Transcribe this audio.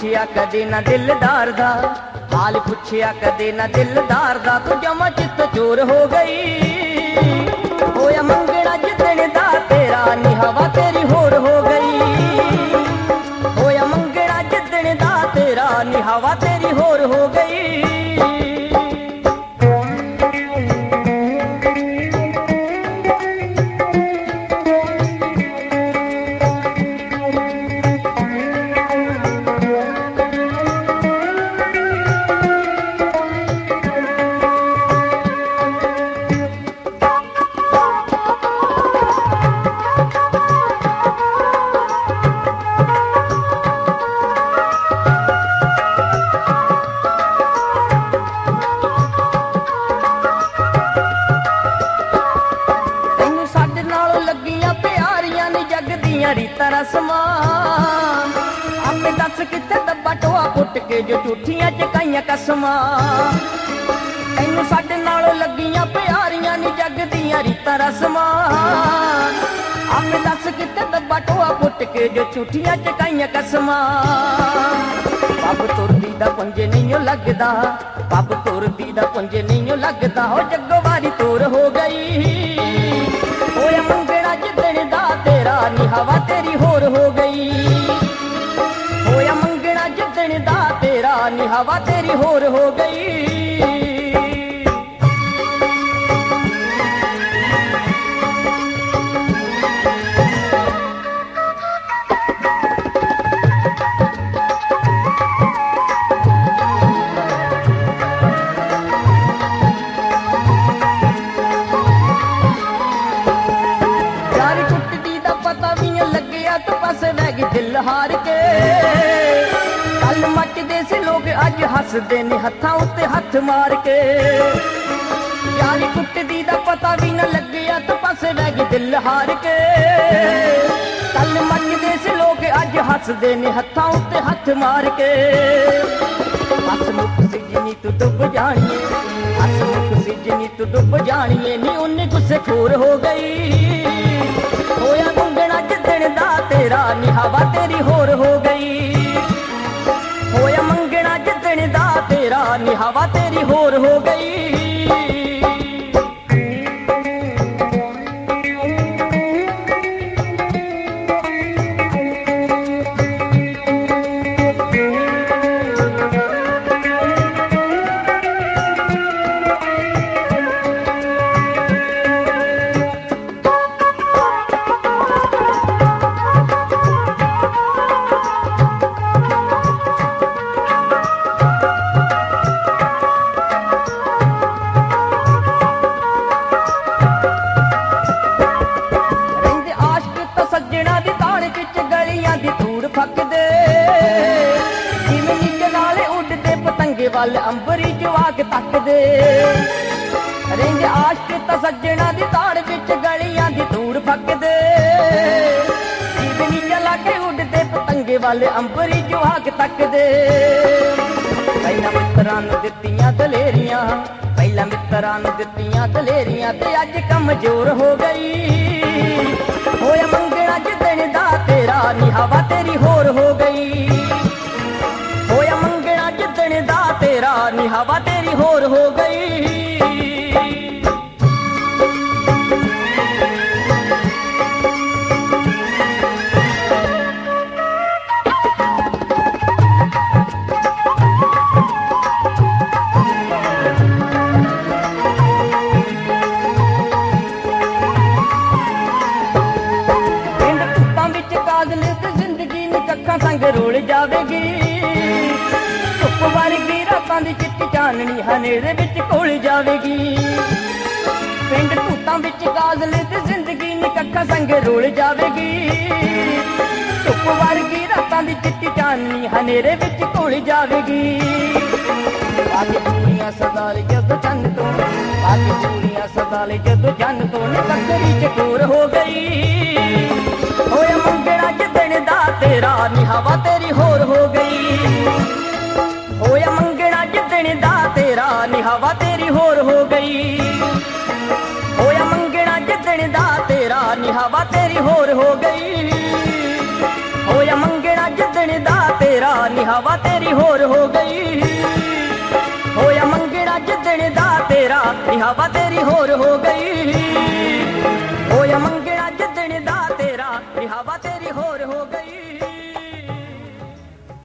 ਪੁੱਛਿਆ ਕਦੇ ਨਾ ਦਿਲਦਾਰ ਦਾ, ਹਾਲ ਪੁੱਛਿਆ ਕਦੇ ਨਾ ਦਿਲਦਾਰ ਦਾ, ਤੂੰ ਜਮਾ ਚਿੱਤ ਚੋਰ ਹੋ ਗਈ। ਹੋਇਆ ਮੰਗਣਾ ਜਿੱਦਣ ਦਾ ਤੇਰਾ ਨੀ ਹਵਾ ਤੇਰੀ ਹੋਰ ਹੋ ਗਈ। ਹੋਇਆ ਮੰਗਣਾ ਜਿੱਦਣ ਦਾ ਤੇਰਾ ਨੀ ਹਵਾ ਤੇਰੀ ਹੋਰ ਹੋ ਗਈ। ਰੀਤਾਂ ਰਸਮਾਂ ਆਪੇ ਦੱਸ ਕਿੱਥੇ ਦੱਬਾ ਟੋਆ ਪੁੱਟ ਕੇ ਜੋ ਝੂਠੀਆਂ ਚਕਾਈਆਂ ਕਸਮਾਂ। ਤੈਨੂੰ ਸਾਡੇ ਨਾਲੋਂ ਲੱਗੀਆਂ ਪਿਆਰੀਆਂ ਨੀ ਜੱਗ ਦੀਆਂ ਰੀਤਾਂ ਰਸਮਾਂ ਆਪੇ ਦੱਸ ਕਿੱਥੇ ਦੱਬਾ ਟੋਆ ਪੁੱਟ ਕੇ ਜੋ ਝੂਠੀਆਂ ਚਕਾਈਆਂ ਕਸਮਾਂ। ਪੱਬ ਤੁਰਦੀ ਦਾ ਪੁੰਜੇ ਨਹੀਂ ਲੱਗਦਾ, ਪੱਬ ਤੁਰਦੀ ਦਾ ਪੁੰਜੇ ਨਹੀਂ ਲੱਗਦਾ, ਹੋ ਜੱਗੋ ਵਾਰੀ ਤੋਰ ਹੋ ਗਈ। ਹੋਇਆ ਮੰਗਣਾ ਜਿੱਦਣ ਦਾ ਤੇਰਾ ਨੀ ਹਵਾ ਤੇਰੀ ਹੋਰ ਹੋ ਗਈ। ਹੋਇਆ ਮੰਗਣਾ ਜਿੱਦਣ ਦਾ ਤੇਰਾ ਨੀ ਹਵਾ ਤੇਰੀ ਹੋਰ ਹੋ ਗਈ। ਦਿਲ ਹਾਰ ਕੇ ਕੱਲ ਮੱਚਦੇ ਸੀ ਲੋਕ ਅੱਜ ਹੱਸਦੇ ਨੇ ਹੱਥਾਂ ਉੱਤੇ ਹੱਥ ਮਾਰ ਕੇ। ਯਾਰੀ ਟੁੱਟਦੀ ਦਾ ਪਤਾ ਵੀ ਨਾ ਲੱਗਿਆ ਤੇ ਪਾਸੇ ਬਹਿ ਗਈ ਦਿਲ ਹਾਰ ਕੇ। ਕੱਲ ਮੱਚਦੇ ਸੀ ਲੋਕ ਅੱਜ ਹੱਸਦੇ ਨੇ ਹੱਥਾਂ ਉੱਤੇ ਹੱਥ ਮਾਰ ਕੇ। ਹੱਸਮੁਖ ਸੀ ਜਿਨੀ ਤੂੰ ਡੁੱਬ ਜਾਣੀਏ, ਹੱਸਮੁਖ ਸੀ ਜਿਨੀ ਤੂੰ ਡੁੱਬ ਜਾਣੀਏ ਨੀ ਉਹਨੇ ਗੁੱਸੇ ਖੋਰ ਹੋ ਗਈ। ਹੋਇਆ ਮੰਗਣਾ ਜਿੱਦਣ ਦਾ ਤੇਰਾ ਨੀ ਹਵਾ ਤੇਰੀ ਹੋਰ ਹੋ ਗਈ। ਹੋਇਆ ਮੰਗਣਾ ਜਿੱਦਣ ਦਾ ਤੇਰਾ ਨੀ ਹਵਾ ਤੇਰੀ ਹੋਰ ਹੋ ਗਈ। ਵੱਲ ਅੰਬਰੀ ਜਵਾਕ ਤੱਕਦੇ ਰਹਿੰਦੇ ਆਸ਼ਕ ਤਾਂ ਸੱਜਣਾ ਦੀ ਤਾੜ ਵਿੱਚ ਗਲੀਆਂ ਦੀ ਧੂੜ ਫੱਕਦੇ। ਜੀਵਨੀ ਜਲਾ ਕੇ ਉੱਡਦੇ ਪਤੰਗੇ ਵੱਲ ਅੰਬਰੀ ਜਵਾਕ ਤੱਕਦੇ। ਪਹਿਲਾਂ ਮਿੱਤਰਾਂ ਨੂੰ ਦਿੱਤੀਆਂ ਦਲੇਰੀਆਂ, ਪਹਿਲਾਂ ਮਿੱਤਰਾਂ ਨੂੰ ਦਿੱਤੀਆਂ ਦਲੇਰੀਆਂ ਤੇ ਅੱਜ ਕਮਜ਼ੋਰ ਹੋ ਗਈ। ਹੋਇਆ ਮੰਗਣਾ ਜਿੱਦਣ ਦਾ ਤੇਰਾ ਨੀ ਹਵਾ ਤੇਰੀ ਹੋਰ ਹੋ ਗਈ। ਹੋਇਆ ਮੰਗਣਾ ਜਿੱਦਣ ਦਾ ਤੇਰਾ ਨੀ ਹਵਾ ਤੇਰੀ ਹੋਰ ਹੋ ਗਈ। ਸੰਗ ਰੋਲ ਜਾਵੇਗੀ ਧੁੱਪ ਵਰਗੀ ਰਾਤਾਂ ਦੀ ਚਿੱਟੀ ਚਾਨਣੀ ਹਨੇਰੇ ਵਿੱਚ ਘੁਲ ਜਾਵੇਗੀ। ਪਿੰਡ ਧੂਤਾਂ ਵਿੱਚ ਕਾਜ਼ਲ ਤੇ ਜ਼ਿੰਦਗੀ ਨੀ ਕੱਖਾਂ ਸੰਗ ਰੋਲ ਜਾਵੇਗੀ। ਧੁੱਪ ਵਰਗੀ ਰਾਤਾਂ ਦੀ ਚਿੱਟੀ ਚਾਨਣੀ ਹਨੇਰੇ ਵਿੱਚ ਘੁਲ ਜਾਵੇਗੀ। ਬਾਕੀ ਚੂੜੀਆਂ ਸਦਾ ਲਈ ਜਦੋਂ ਚੰਨ ਤੋਂ, ਬਾਕੀ ਚੂੜੀਆਂ ਸਦਾ ਲਈ ਜਦੋਂ ਚੰਨ ਤੋਂ ਨੀ ਕੱਕਰੀ ਚਕੋਰ ਹੋ ਗਈ। ਹੋਇਆ ਮੰਗਣਾ ਜਿੱਦਣ ਦਾ ਤੇਰਾ ਨੀ ਹਵਾ ਤੇਰੀ ਹੋਰ ਹੋ ਗਈ। ਹੋਇਆ ਮੰਗਣਾ ਜਿੱਦਣ ਦਾ ਤੇਰਾ ਨੀ ਹਵਾ ਤੇਰੀ ਹੋਰ ਹੋ ਗਈ। ਹੋਇਆ ਮੰਗਣਾ ਜਿੱਦਣ ਦਾ ਤੇਰਾ ਨੀ ਹਵਾ ਤੇਰੀ ਹੋਰ ਹੋ ਗਈ। ਹੋਇਆ ਮੰਗਣਾ ਜਿੱਦਣ ਦਾ ਤੇਰਾ ਨੀ ਹਵਾ ਤੇਰੀ ਹੋਰ ਹੋ ਗਈ। ਹੋਇਆ ਮੰਗਣਾ ਜਿੱਦਣ ਦਾ ਤੇਰਾ ਹਵਾ ਤੇਰੀ ਹੋਰ ਹੋ ਗਈ। ਹੋਇਆ ਮੰਗਣਾ ਜਿੱਦਣ ਦਾ ਤੇਰਾ ਹਵਾ ਤੇਰੀ ਹੋਰ ਹੋ ਗਈ।